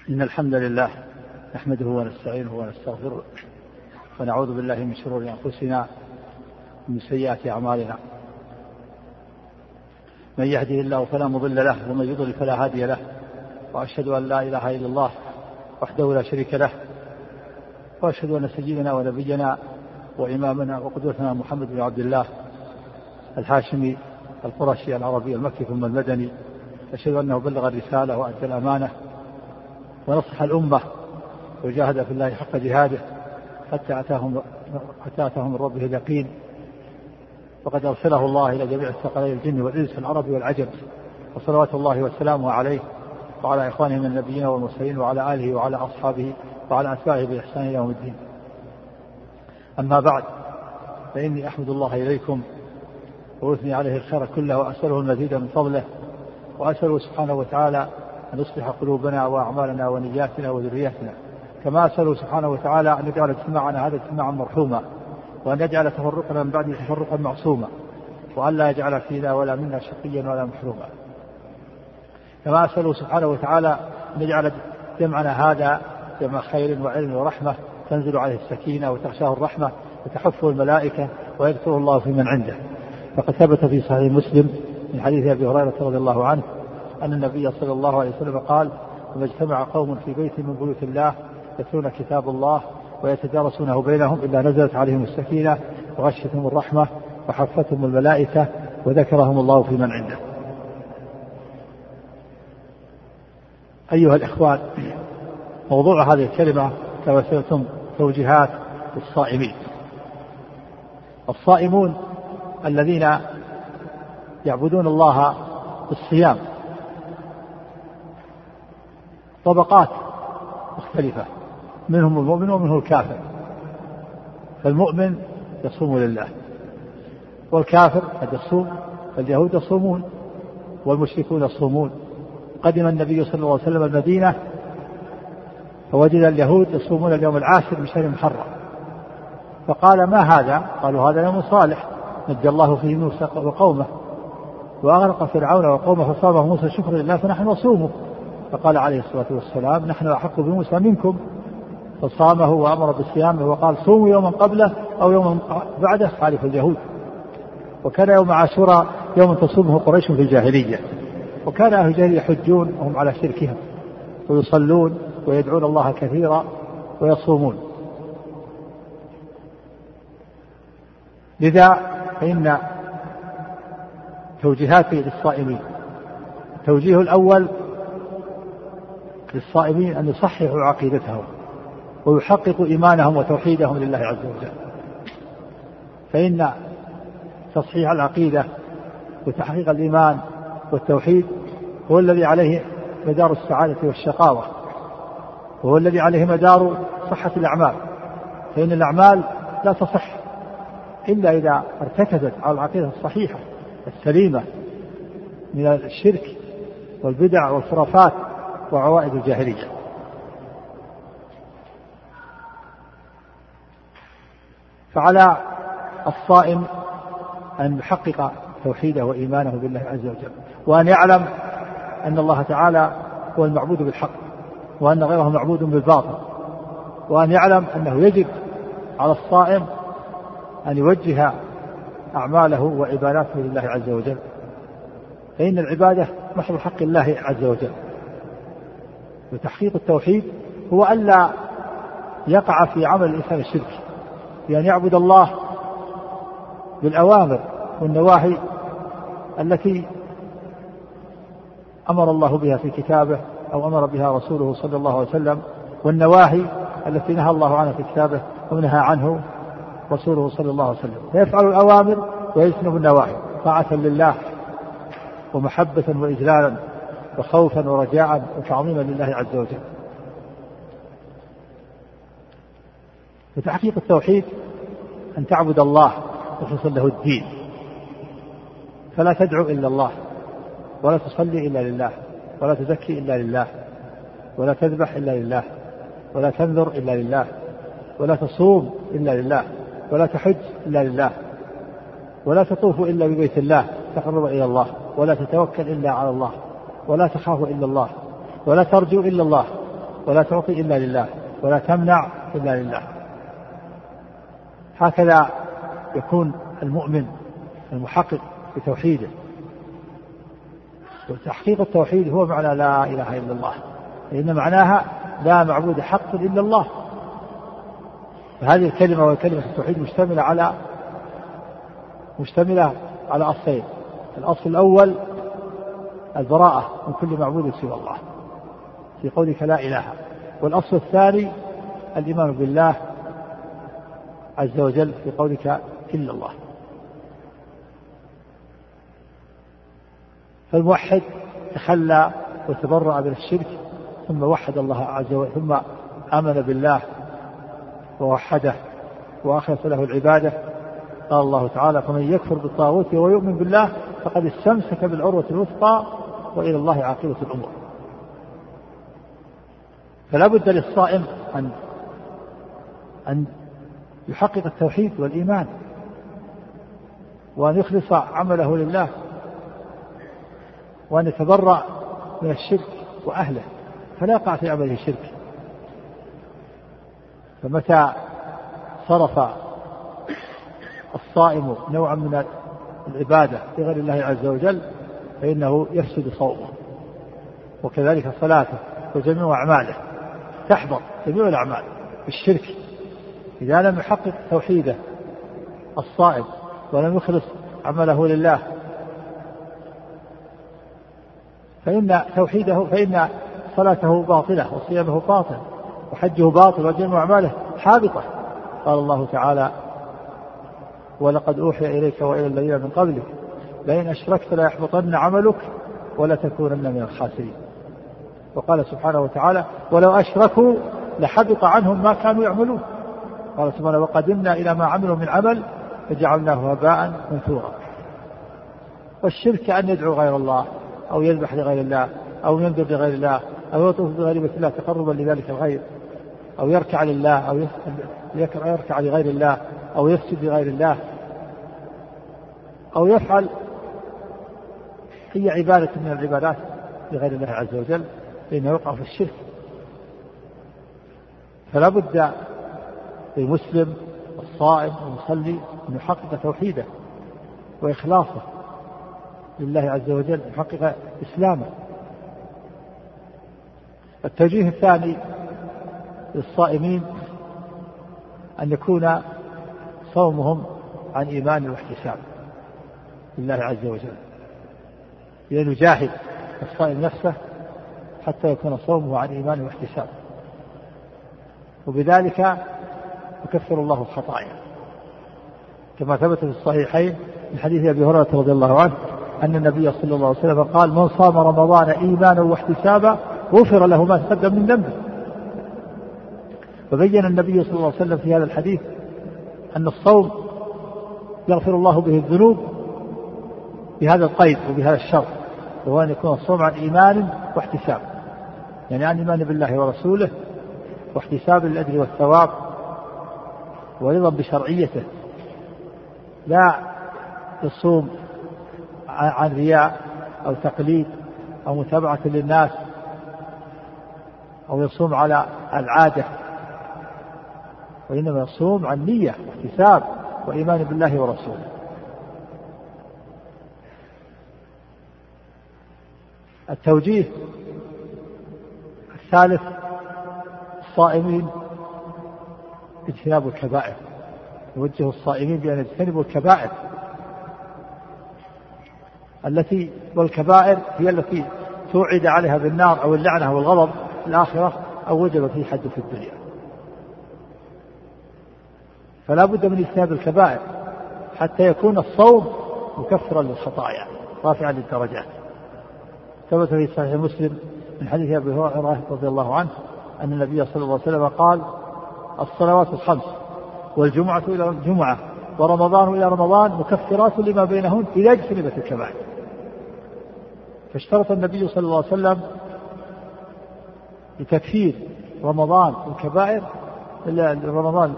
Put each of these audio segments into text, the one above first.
إن الحمد لله نحمده ونستعينه ونستغفره ونعوذ بالله من شرور أنفسنا ومن سيئات أعمالنا. من يهده الله فلا مضل له ومن يضلل فلا هادي له، وأشهد أن لا إله إلا الله وحده لا شريك له، وأشهد أن سيدنا ونبينا وإمامنا وقدوتنا محمد بن عبد الله الهاشمي القرشي العربي المكي ثم المدني، أشهد أنه بلغ الرسالة وأدى الأمانة ونصح الأمة وجاهد في الله حق جهاده حتى أتاهم من ربه اليقين، وقد أرسله الله إلى جميع الثقلين الجن والإنس العرب والعجم، وصلوات الله وسلامه عليه وعلى إخوانه من النبيين والمرسلين وعلى آله وعلى أصحابه وعلى أتباعه بإحسان إلى يوم الدين. أما بعد، فإني أحمد الله إليكم وأثني عليه الخير كله وأسأله المزيد من فضله، وأسأله سبحانه وتعالى أن يصلح قلوبنا وأعمالنا ونياتنا وذرياتنا، كما أسأله سبحانه وتعالى أن يجعل اجتماعنا هذا اجتماعا مرحوما، وأن يجعل تفرقنا من بعد تفرقا معصوما، وأن لا يجعل فينا ولا منا شقيا ولا محروما. كما أسأله سبحانه وتعالى أن يجعل جمعنا هذا جمع خير وعلم ورحمة تنزل عليه السكينة وتغشاه الرحمة وتحفه الملائكة ويذكره الله في من عنده. فقد ثبت في صحيح مسلم من حديث أبي هريرة رضي الله عنه أن النبي صلى الله عليه وسلم قال: وما اجتمع قوم في بيت من بيوت الله يتلون كتاب الله ويتدارسونه بينهم إلا نزلت عليهم السكينة وغشتهم الرحمة وحفتهم الملائكة وذكرهم الله في من عنده. أيها الإخوان، موضوع هذه الكلمة كما سمعتم توجيهات للصائمين. الصائمون الذين يعبدون الله بالصيام طبقات مختلفة، منهم المؤمن ومنهم الكافر. فالمؤمن يصوم لله، والكافر قد يصوم، فاليهود يصومون والمشركون يصومون. قدم النبي صلى الله عليه وسلم المدينة فوجد اليهود يصومون اليوم العاشر من شهر محرم، فقال: ما هذا؟ قالوا: هذا يوم صالح نجى الله فيه موسى وقومه وأغرق فرعون وقومه فصامه موسى شكرا لله فنحن نصومه. فقال عليه الصلاة والسلام: نحن أحق بموسى منكم، فصامه وأمر بصيامه وقال: صوموا يوما قبله أو يوما بعده خالف اليهود. وكان يوم عاشوراء يوم تصومه قريش في الجاهلية، وكان أهل الجاهلية يحجون وهم على شركهم ويصلون ويدعون الله كثيرا ويصومون. لذا فإن توجيهاتي للصائمين: التوجيه الأول للصائمين أن يصححوا عقيدتهم ويحققوا إيمانهم وتوحيدهم لله عز وجل، فإن تصحيح العقيدة وتحقيق الإيمان والتوحيد هو الذي عليه مدار السعادة والشقاوة، وهو الذي عليه مدار صحة الأعمال، فإن الأعمال لا تصح إلا إذا ارتكزت على العقيدة الصحيحة السليمة من الشرك والبدع والخرافات وعوائد الجاهلية. فعلى الصائم أن يحقق توحيده وإيمانه بالله عز وجل، وأن يعلم أن الله تعالى هو المعبود بالحق، وأن غيره معبود بالباطل، وأن يعلم أنه يجب على الصائم أن يوجه أعماله وعباداته لله عز وجل، فإن العبادة محض حق الله عز وجل. وتحقيق التوحيد هو ألا يقع في عمل الإنسان الشرك، بأن يعبد الله بالأوامر والنواهي التي أمر الله بها في كتابه أو أمر بها رسوله صلى الله عليه وسلم، والنواهي التي نهى الله عنها في كتابه ونهى عنه رسوله صلى الله عليه وسلم، فيفعل الأوامر ويجتنب النواهي طاعة لله ومحبة وإجلالا وخوفا ورجاء وتعظيما لله عز وجل. وتحقيق التوحيد أن تعبد الله مخلصا له الدين، فلا تدعو إلا الله، ولا تصلي إلا لله، ولا تزكي إلا لله، ولا تذبح إلا لله، ولا تنذر إلا لله، ولا تصوم إلا لله، ولا تحج إلا لله، ولا تطوف إلا ببيت الله تقرب إلى الله، ولا تتوكل إلا على الله، ولا تخاف إلا الله، ولا ترجو إلا الله، ولا تعطي إلا لله ولا تمنع إلا لله. هكذا يكون المؤمن المحقق بتوحيده. وتحقيق التوحيد هو معنى لا إله إلا الله، لأن معناها لا معبود حق إلا الله. فهذه الكلمة وكلمة التوحيد مشتملة على أصلين: الأصل الأول البراءة من كل معبود سوى الله في قولك لا إله، والأصل الثاني الإيمان بالله عز وجل في قولك إلا الله. فالموحد تخلى وتبرأ من الشرك ثم وحد الله عز وجل، ثم آمن بالله ووحده وأخلص له العبادة. قال الله تعالى: فمن يكفر بالطاغوت ويؤمن بالله فقد استمسك بالعروة الوثقى وإلى الله عاقبة الأمور. فلا بد للصائم أن يحقق التوحيد والإيمان، وأن يخلص عمله لله، وأن يتبرأ من الشرك وأهله، فلا يقع في عمله شرك. فمتى صرف الصائم نوعا من العبادة لغير الله عز وجل فإنه يفسد صومه، وكذلك صلاته وجميع أعماله تحبط، جميع الأعمال بالشرك. إذا لم يحقق توحيده الصائم ولم يخلص عمله لله فإن صلاته باطلة وصيامه باطل وحجه باطل وجميع أعماله حابطة. قال الله تعالى: ولقد أوحي إليك وإلى الذين من قبلك لئن أشركت ليحبطن عملك ولتكونن من الخاسرين. وقال سبحانه وتعالى: ولو أشركوا لحبط عنهم ما كانوا يعملون. قال سبحانه: وقدمنا إلى ما عملوا من عمل فجعلناه هباء منثورا. والشرك أن يدعو غير الله أو يذبح لغير الله أو ينذر لغير الله أو يطوف بغير الله تقربا لذلك الغير، أو يركع لله أو يركع لغير الله أو يسجد لغير الله أو يفعل أي عبادة من العبادات لغير الله عز وجل، فإنه يقع في الشرك. فلا بد للمسلم الصائم المصلي أن يحقق توحيده وإخلاصه لله عز وجل، يحقق إسلامه. التوجيه الثاني للصائمين أن يكون صومهم عن إيمان واحتساب لله عز وجل، لأن يجاهد الصائم نفسه حتى يكون صومه عن إيمان واحتساب، وبذلك يكفر الله الخطايا، كما ثبت في الصحيحين من حديث أبي هريرة رضي الله عنه أن النبي صلى الله عليه وسلم قال: من صام رمضان إيمانا واحتسابا غفر له ما تقدم من ذنبه. وبين النبي صلى الله عليه وسلم في هذا الحديث أن الصوم يغفر الله به الذنوب بهذا القيد وبهذا الشرط، وهو أن يكون الصوم عن إيمان واحتساب، يعني عن إيمان بالله ورسوله واحتساب للأجر والثواب ورضا بشرعيته، لا يصوم عن رياء أو تقليد أو متابعة للناس أو يصوم على العادة، وإنما يصوم عن نية واحتساب وإيمان بالله ورسوله. التوجيه الثالث الصائمين اجتناب الكبائر، يوجه الصائمين بأن يجتنبوا الكبائر والكبائر هي التي توعد عليها بالنار أو اللعنة أو الغضب في الآخرة أو وجب فيه حد في الدنيا. فلا بد من اجتناب الكبائر حتى يكون الصوم مكفرا للخطايا رافعا للدرجات. ثبت في صحيح مسلم من حديث أبي هريرة رضي الله عنه أن النبي صلى الله عليه وسلم قال: الصلوات الخمس والجمعة إلى الجمعة ورمضان إلى رمضان مكفرات لما بينهن إذا اجتنبت الكبائر. فاشترط النبي صلى الله عليه وسلم لتكفير رمضان الكبائر رمضان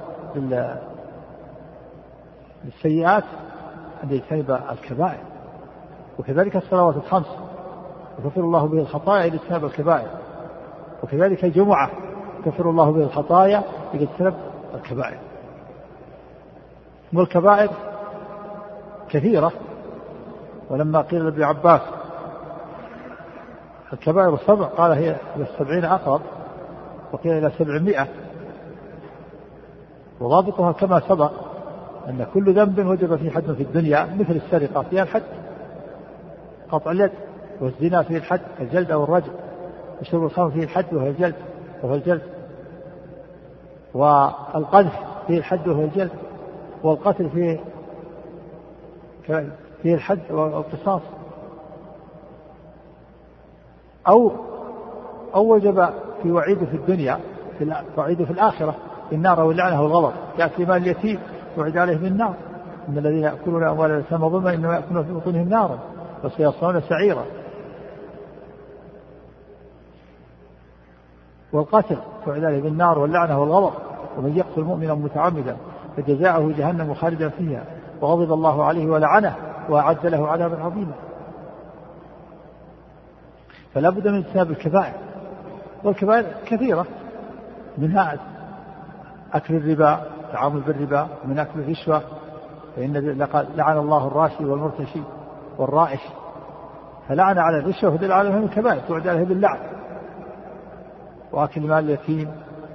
للسيئات أن يجتنب الكبائر، وكذلك الصلوات الخمس يغفر الله به الخطايا إلى اجتناب الكبائر. وكذلك الجمعة كفر الله به الخطايا إذا اجتنب الكبائر. والكبائر كثيرة، ولما قيل لابن عباس الكبائر 7 قال هي 70 أقرب، وقيل إلى 700. وضابطها كما سبق أن كل ذنب وجب فيه حد في الدنيا، مثل السرقة فيها الحد قطع اليد، والزنا فيه الحد الجلد أو الرجم، وشرب الخمر فيه الحد وهو الجلد، والقذف فيه الحد وهو الجلد، والقتل فيه الحد والقصاص، أو وجب في وعيده في الدنيا وعيده في الآخرة بالنار واللعنة والغضب. يأتي مال اليتيم وعد عليه بالنار، إن الذين يأكلون أموال اليتامى ظلما إنما يأكلون في بطونهم نارا وسيصلون سعيرا. والقتل وعد عليه بالنار واللعنة والغضب، ومن يقتل مؤمنا متعمدا فجزاؤه جهنم خالدا فيها وغضب الله عليه ولعنه وأعد له عذابا عظيما. فلا بد من اجتناب الكبائر، والكبائر كثيرة، منها أكل الربا، التعامل بالربا، من أكل الرشوة، فإن لعن الله الراشي والمرتشي والرائش، فلعن على الرشوة فدل على من الكبائر توعد عليه باللعن، وأكل مال اليتيم،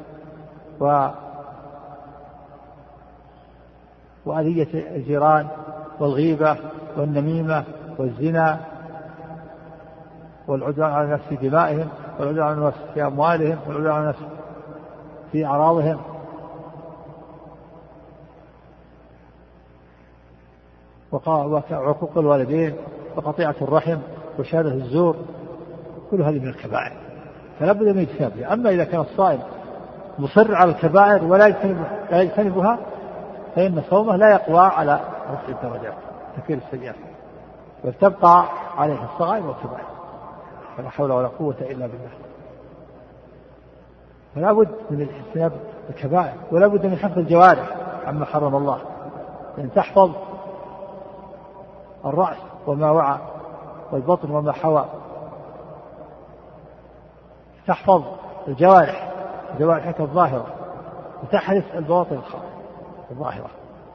وأذية الجيران، والغيبة والنميمة والزنا، والعدوان على الناس في دمائهم، والعدوان على الناس في أموالهم، والعدوان على الناس في أعراضهم، وعقوق الوالدين، وقطيعة الرحم، وشهادة الزور، كل هذه من الكبائر، فلا بد من اجتنابها. أما إذا كان الصائم مصر على الكبائر ولا يجتنبها فإن صومه لا يقوى على رفع الدرجات تكفير السيئات، وتبقى عليه الصغائر والكبائر، فلا حول ولا قوة إلا بالله. فلا بد من اجتناب الكبائر، ولا بد من حفظ الجوارح عما حرم الله، لأن تحفظ الرأس وما وعى، والبطن وما حوى، تحفظ جوارحك الظاهرة، وتحرس البواطن الظاهرة،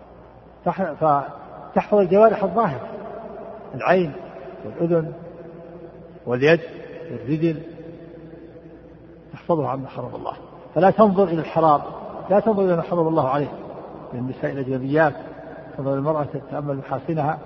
فتحفظ الجوارح الظاهرة، العين والأذن واليد والرجل، تحفظها عما حرم الله، فلا تنظر إلى الحرام، لا تنظر إلى ما حرم الله عليه من النساء الأجنبيات، تنظر المرأة تتأمل محاسنها،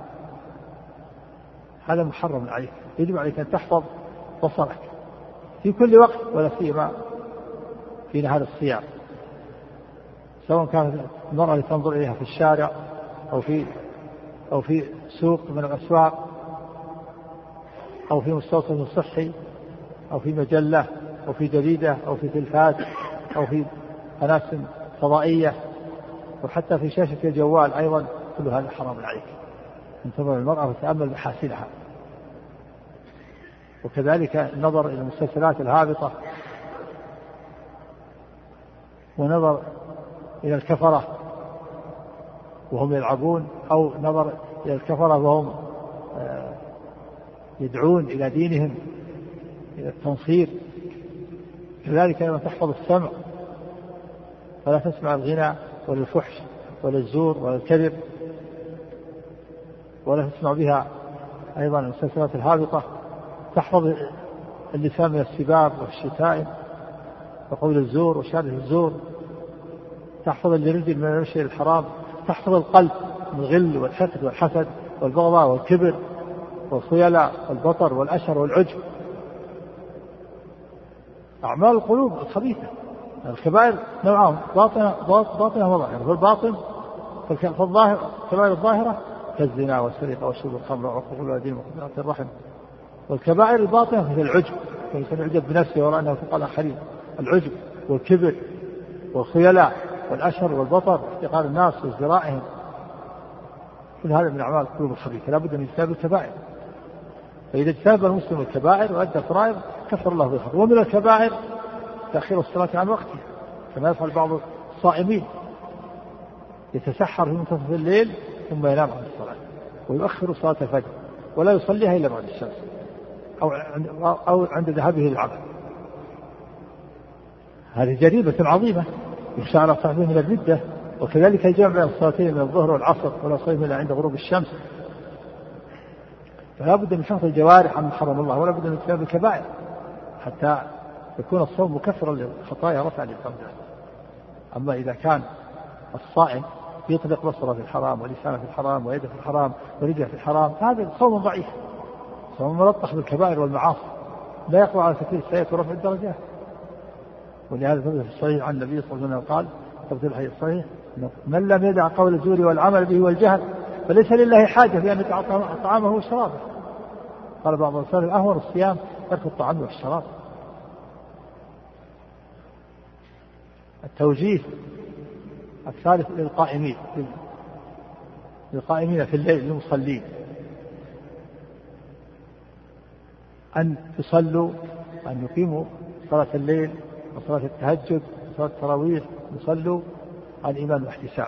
هذا محرم عليك. يجب عليك أن تحفظ بصرك في كل وقت، ولا سيما في نهار الصيام، سواء كانت المرأة تنظر إليها في الشارع أو في سوق من الأسواق، أو في مستوصف صحي، أو في مجلة، أو في جريدة، أو في تلفاز، أو في قناة فضائية، وحتى في شاشة الجوال أيضا، كل هذا حرام عليك. انتظر المرأة وتأمل محاسنها. وكذلك النظر إلى المسلسلات الهابطة، ونظر إلى الكفرة وهم يلعبون، أو نظر إلى الكفرة وهم يدعون إلى دينهم، إلى التنصير. كذلك لما تحفظ السمع، فلا تسمع الغنى ولا الفحش ولا الزور ولا الكذب، ولا تسمع بها أيضا المسلسلات الهابطة. تحفظ اللسان من السباب والشتائم وقول الزور وشهادة الزور. تحفظ الرجل من المشي الحرام. تحفظ القلب من الغل والحقد والحسد والبغضاء والكبر والخيلاء والبطر والأشر والعجب، أعمال القلوب الخبيثة. الكبائر نوعان، باطنة وظاهرة. فالباطن فالظاهر، الكبائر الظاهرة كالزنا والسرقة وشرب الخمر وعقوق الوالدين وقطيعة الرحم. والكبائر الباطنة في العجب، فالإنسان يعجب بنفسه وراء أنه فوق الآخرين، العجب والكبر والخيلاء والأشر والبطر واحتقار الناس وازدرائهم، كل هذا من أعمال القلوب الخبيثة، لا بد من اجتناب الكبائر. فإذا اجتنب المسلم الكبائر وأدى الفرائض كفر الله به. ومن الكبائر تأخير الصلاة عن وقتها، كما يفعل بعض الصائمين، يتسحر في منتصف الليل ثم ينام عن الصلاة ويؤخر صلاة الفجر ولا يصليها إلا بعد الشمس أو عند ذهابه للعمل. هذه جريمة عظيمة يخشى على صاحبه من الردة. وكذلك الجمع بين الصلاتين من الظهر والعصر ولا صيام إلا عند غروب الشمس. فلا بد من حفظ الجوارح عن حرم الله، ولا بد من اجتناب الكبائر حتى يكون الصوم مكفرا للخطايا رفعا للدرجات. أما إذا كان الصائم يطلق بصره في الحرام ولسانه في الحرام ويده في الحرام ورجله في الحرام، هذا صوم ضعيف، صوم ملطخ بالكبائر والمعاصي لا يقوى على تكفير السيئات ورفع الدرجات. ولهذا ثبت في الصحيح عن النبي صلى الله عليه وسلم قال ثبت الحديث الصحيح: من لم يدع قول الزور والعمل به والجهل فليس لله حاجة في أن يدع طعامه وشرابه. قال بعض السلف: أهون الصيام ترك الطعام والشراب. التوجيه الثالث للقائمين في الليل للمصلين أن يصلوا، أن يقيموا صلاة الليل وصلاة التهجد وصلاة التراويح، يصلوا عن إيمان واحتساب،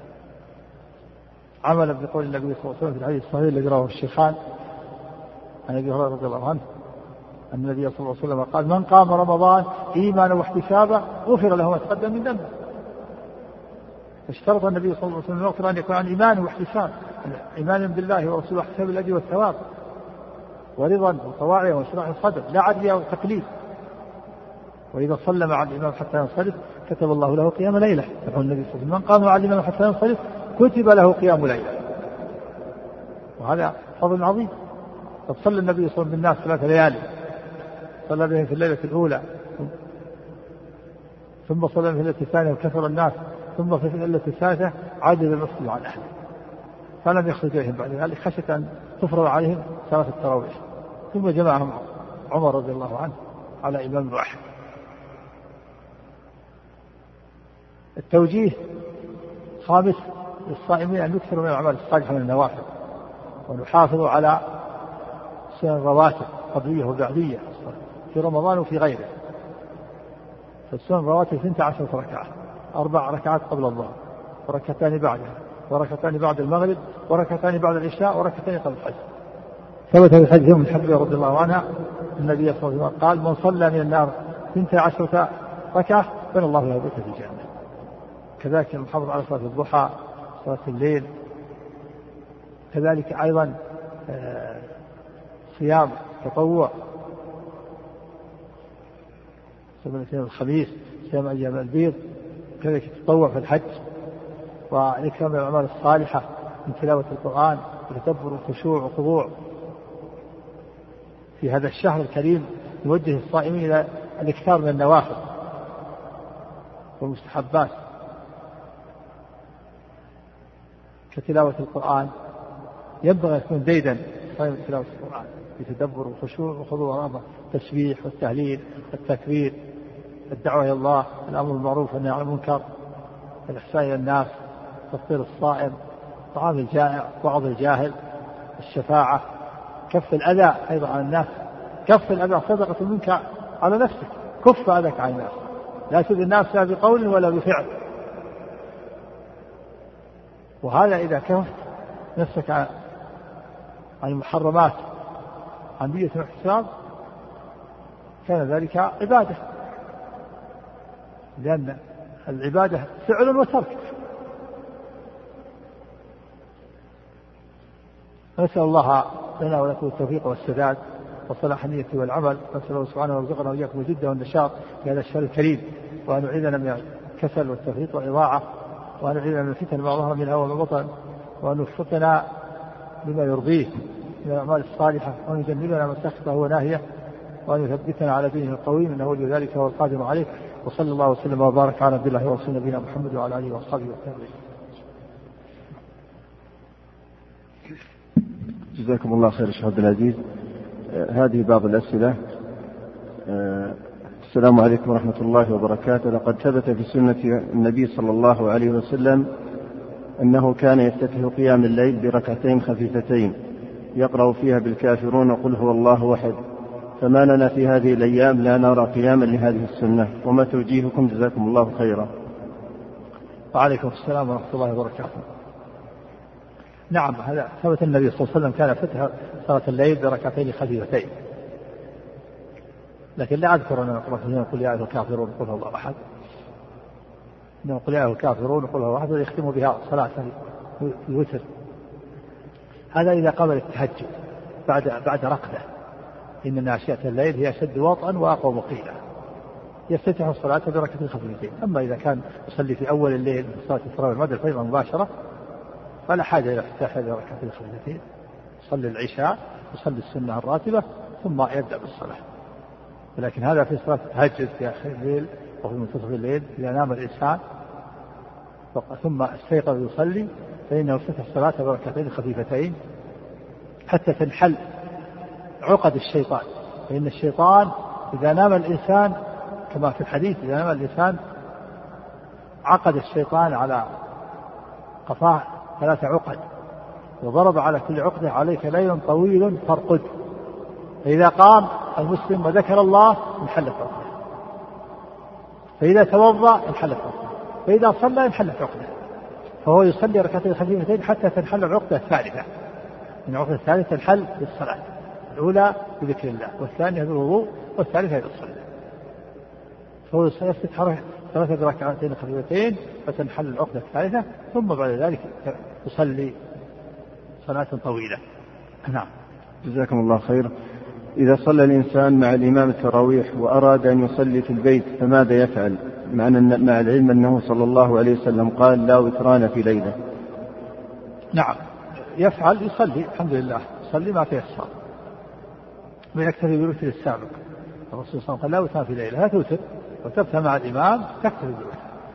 عملا بقول النبي صلى الله عليه وسلم في الحديث الصحيح الذي رواه الشيخان عن أبي هريرة رضي الله عنه أن النبي صلى الله عليه وسلم قال: من قام رمضان إيمانا واحتسابا غفر له ما تقدم من ذنبه. اشترط النبي صلى الله عليه وسلم المغفرة أن يكون عن إيمان واحتساب، إيمان بالله ورسوله واحتساب الأجر والثواب ورضا وطواعية وشرح الصدر، لا عدل أو تقليد. وإذا صلى مع الإمام حتى ينصرف كتب الله له قيام ليلة. يقول النبي صلى الله عليه وسلم: من قام مع الإمام حتى ينصرف كتب له قيام ليلة. وهذا فضل عظيم. قد صلى النبي صلى الله عليه وسلم بالناس 3 ليالي، صلى بهم في الليلة الأولى، ثم صلى بهم في الليلة الثانية وكثر الناس، ثم في الليلة الثالثة عاد المسجد عن أهله فلم يخرج إليهم بعد ذلك خشية أن تفرض عليهم صلاة التراويح. ثم جمعهم عمر رضي الله عنه على إمام واحد. التوجيه خامس للصائمين أن يكثروا من الأعمال الصالحة من النوافل، ونحافظوا على سنن الرواتب قبلية وبعدية في رمضان وفي غيره. فالسنن الرواتب 12 ركعة، 4 ركعات قبل الظهر وركعتان بعدها وركعتان بعد المغرب وركعتان بعد العشاء وركعتان قبل الفجر. ثبت في الحديث من حبيبة رضي الله عنها النبي صلى الله عليه وسلم قال: من صلى من النار 12 ركعة بنى الله له بيتا في الجنة. كذلك المحافظة على صلاة الضحى، صلاة الليل، كذلك أيضا صيام تطوع، صيام الاثنين والخميس، صيام أيام البيض، كذلك التطوع في الحج، والإكثار من الأعمال الصالحة من تلاوة القرآن وتدبر وخشوع وخضوع. في هذا الشهر الكريم يوجه الصائمين إلى الإكثار من النوافل والمستحبات كتلاوة القرآن. ينبغي أن يكون ديدا صائم تلاوة القرآن بتدبر وخشوع وخضوع ورغبة، التسبيح والتهليل والتكبير، الدعوة إلى الله، الأمر بالمعروف والنهي عن المنكر، الإحسان إلى الناس، تفطير الصائم، طعام الجائع، وعظ الجاهل، الشفاعة، كف الأذى أيضا عن الناس. كف الأذى صدقة منك على نفسك، كف أذاك عن الناس، لا تؤذي الناس لا بقول ولا بفعل. وهذا إذا كفت نفسك عن المحرمات عن نية واحتساب كان ذلك عبادة، لأن العبادة فعل وترك. نسأل الله لنا ولكم التوفيق والسداد وصلاح النية والعمل. نسأل الله سبحانه ويرزقنا وإياكم الجد والنشاط في هذا الشهر الكريم، وأن يعيذنا من الكسل والتفريط والإضاعة، وأن يعيذنا من الفتن ما ظهر منها وما بطن، وأن يوفقنا لما يرضيه من الأعمال الصالحة، وأن يجنبنا ما سخطه وناهيه، وأن يثبتنا على دينه القويم إنه ولي ذلك هو القادر عليه. وصلى الله وسلم وبارك على عبد الله ورسوله نبينا محمد وعلى آله وأصحابه والتابعين. جزاكم الله خير شيخ عبد العزيز. هذه بعض الأسئلة. السلام عليكم ورحمة الله وبركاته. لقد ثبت في سنة النبي صلى الله عليه وسلم أنه كان يفتتح قيام الليل بركعتين خفيفتين يقرأ فيها بالكافرون وقل هو الله أحد، فما لنا في هذه الأيام لا نرى قياما لهذه السنة، وما توجيهكم جزاكم الله خيرا. وعليكم السلام ورحمة الله وبركاته. نعم، هذا ثبت النبي صلى الله عليه وسلم كان فتح صلاة الليل بركعتين خفيفتين، لكن لا أذكر أن نقرأ قل يا أيها الكافرون قل هو الله أحد، إنما قل يا أيها الكافرون قل هو الله أحد، ويختم بها صلاة الوتر. هذا إذا قبل التهجد بعد رقدة، إن ناشئة الليل هي أشد وطئا وأقوم قيلا، يفتتح الصلاة بركعتين خفيفتين. أما إذا كان يصلي في أول الليل في صلاة التراويح بعد الفجر مباشرة فلا حاجة إلى افتتاح بركعتين خفيفتين، يصلي العشاء يصلي السنة الراتبة ثم يبدأ بالصلاة. ولكن هذا في صلاة التهجد في آخر الليل وفي منتصف الليل إذا نام الإنسان ثم استيقظ يصلي فإنه افتتح الصلاة بركعتين خفيفتين حتى تنحل عقد الشيطان. فإن الشيطان إذا نام الإنسان كما في الحديث إذا نام الإنسان عقد الشيطان على قفاه 3 عقد وضرب على كل عقدة عليك ليل طويل فارقد. فإذا قام المسلم وذكر الله انحلت عقده، فإذا توضأ انحلت عقده، فإذا صلى انحلت عقده. فهو يصلي ركعتين خفيفتين حتى تنحل العقدة الثالثة. من العقدة الثالثة تنحل بالصلاة، الأولى بذكر الله والثانية بالوضوء والثالثة بالصلاة. فهو يفتح 3 ركعتين خفيفتين فتنحل العقدة الثالثة ثم بعد ذلك يصلي صلاة طويلة. نعم. جزاكم الله خير. إذا صلى الإنسان مع الإمام التراويح وأراد أن يصلي في البيت فماذا يفعل مع العلم أنه صلى الله عليه وسلم قال لا وتران في ليلة؟ نعم يفعل، يصلي الحمد لله، يصلي ما تيسر، ويكتفي بالوتر السابق. الرسول صلى الله عليه وسلم قال لا وتران في ليلة، لا توتر وتبت مع الإمام تكتفي بالوتر.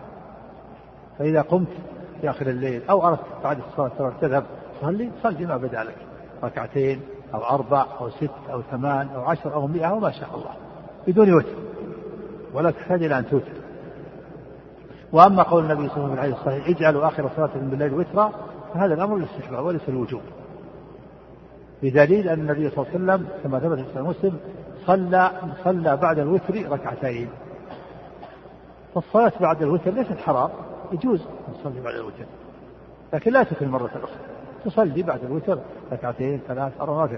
فإذا قمت في آخر الليل أو أردت بعد الصلاة تذهب صلي ما بدا لك، 2 أو 4 أو 6 أو 8 أو 10 أو 100 أو ما شاء الله بدون وتر، ولا تحتاج إلى أن توتر. وأما قول النبي صلى الله عليه وسلم الصحيح اجعلوا آخر صلاة بالليل وترا، فهذا الأمر للاستحباب وليس الوجوب، بدليل أن النبي صلى الله عليه وسلم كما ثبت في صحيح مسلم صلى بعد الوتر 2. فالصلاة بعد الوتر ليست حرام، يجوز تصلي بعد الوتر، لكن لا تكن مرة أخرى، تصلي بعد الوتر 2 3 4 ما في.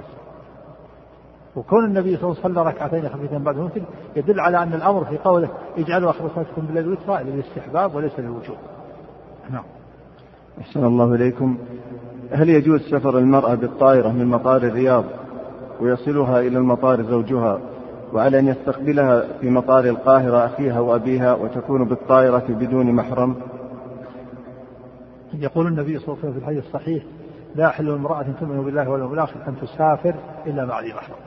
وكون النبي صلى الله عليه وسلم صلى 2 خفيفتين بعد الوتر يدل على أن الأمر في قوله اجعلوا آخر صلاتكم بالليل وترا للاستحباب وليس للوجوب. نعم. أحسن الله إليكم. هل يجوز سفر المرأة بالطائرة من مطار الرياض ويصلها إلى المطار زوجها، وعلى أن يستقبلها في مطار القاهرة أخيها وأبيها وتكون بالطائرة بدون محرم؟ يقول النبي صلى الله عليه وسلم في الحديث الصحيح لا يحل امرأة تؤمن بالله واليوم الآخر أن تسافر إلا مع ذي محرم.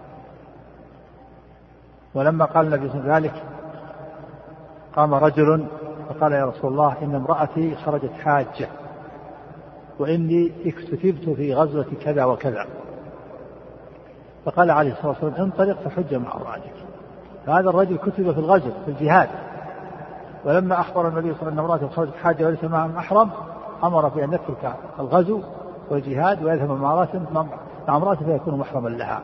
ولما قال النبي صلى الله عليه وسلم ذلك قام رجل فقال يا رسول الله إن امرأتي خرجت حاجة وإني اكتتبت في غزوة كذا وكذا، فقال عليه الصلاة والسلام انطلق فحج مع امرأتك. فهذا الرجل كتب في الغزو في الجهاد، ولما أخبر النبي صلى الله عليه وسلم أن امرأته خرجت حاجة وليس معها محرم أمر بأن يترك الغزو والجهاد ويذهب مع امرأته فيكون محرما لها.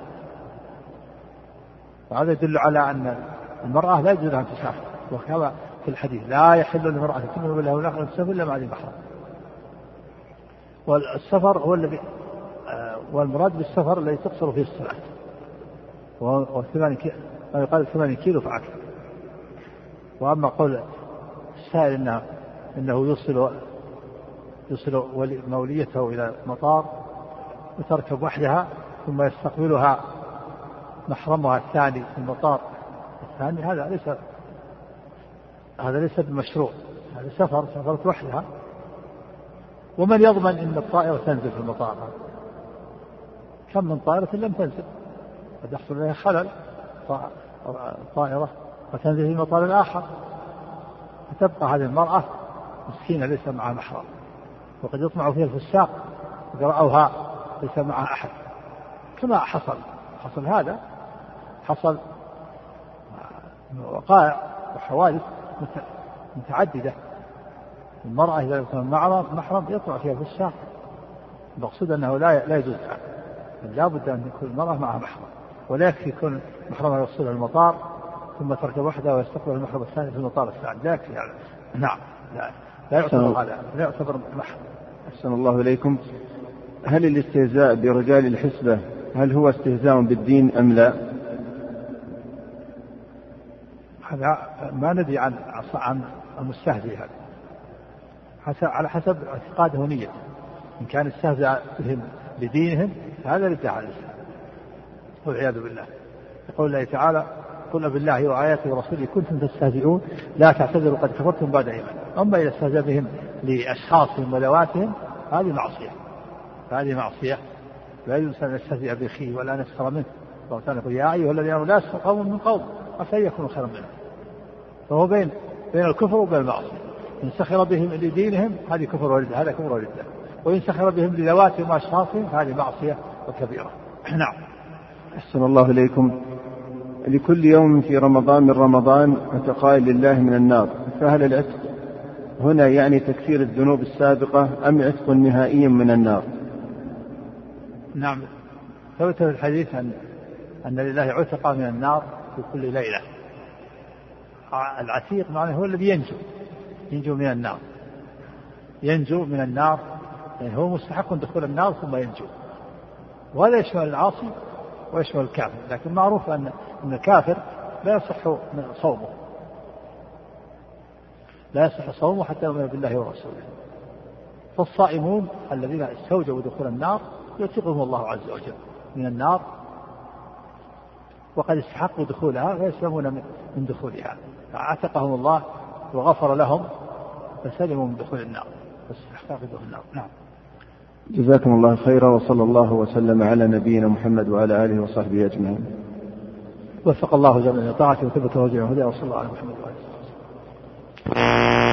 وهذا يدل على أن المرأة لا يجوز أن تسافر، وكما في الحديث لا يحل لامرأة تؤمن بالله واليوم الآخر أن تسافر إلا مع ذي محرم. والسفر هو الذي والمراد بالسفر الذي تقصر فيه الصلاة، ويقال 8 كيلو فأكثر. وأما قول السائل إنه يوصل موليته إلى المطار وتركب وحدها ثم يستقبلها محرمها الثاني في المطار الثاني، هذا ليس بمشروع، هذا سفرت وحدها. ومن يضمن أن الطائرة تنزل في المطار؟ كم من طائرة لم تنزل، قد يحصل لها خلل طائرة وتنزل في المطار الآخر، فتبقى هذه المرأة مسكينة ليس معها محرم، وقد يطمع فيها الفساق يقرأوها ليس معها أحد، كما حصل هذا، حصل وقائع وحوادث متعددة. المرأة إذا كان محرم يطلع فيها الفساق، المقصود أنه لا يجوز، لا بد أن يكون المرأة معها محرم، ولا يكفي يكون محرمها يوصلها المطار ثم تركب وحدها ويستقبل المحرم الثاني في المطار الثاني، لا يكفي هذا. نعم، لا يعتبر هذا، لا يعتبر محرم. أحسن الله إليكم. هل الاستهزاء برجال الحسبة هل هو استهزاء بالدين أم لا؟ هذا ما ندري عن المستهزئ، هذا على حسب اعتقاده ونيته. إن كان استهزأ بهم لدينهم هذا ردع على الإسلام والعياذ بالله. يقول الله تعالى: قل بالله وآياته ورسوله كنتم تستهزئون لا تعتذروا قد كفرتم بعد إيمانكم. أما إذا استهزأ بهم لأشخاصهم وذواتهم هذه معصية. لا يجوز أن يستهزئ بأخيه ولا نسخر منه. الله تعالى يقول: يا أيها الذين آمنوا لا يسخر قوم من قوم عسى أن يكونوا خيرا منهم. فهو بين الكفر وبين المعصية. إن سخر بهم لدينهم هذه كفر وردة، هذا كفر وردة. وإن سخر بهم لذواتهم وأشخاصهم هذه معصية وكبيرة. نعم. أحسن الله إليكم. لكل يوم في رمضان من رمضان عتقاء لله من النار، فهل العتق هنا يعني تكفير الذنوب السابقة أم عتق نهائي من النار؟ نعم، ثبت في الحديث أن لله عتقاء من النار في كل ليلة. العتيق معناه هو الذي ينجو من النار، ينجو من النار، يعني هو مستحق دخول النار ثم ينجو. وهذا يشمل العاصي ويشمل الكافر، لكن معروف أن الكافر لا يصح صومه حتى يؤمن بالله ورسوله. فالصائمون الذين استوجبوا دخول النار يعتقهم الله عز وجل من النار، وقد استحقوا دخولها ويسلمون من دخولها، فعتقهم الله وغفر لهم فسلموا من دخول النار، فاستحقوا دخول النار. نعم. جزاكم الله خيرا، وصلى الله وسلم على نبينا محمد وعلى آله وصحبه أجمعين. وفق الله جميعا لطاعته وثبت وجهه هدى، وصلى الله على محمد وعلى آله وصحبه.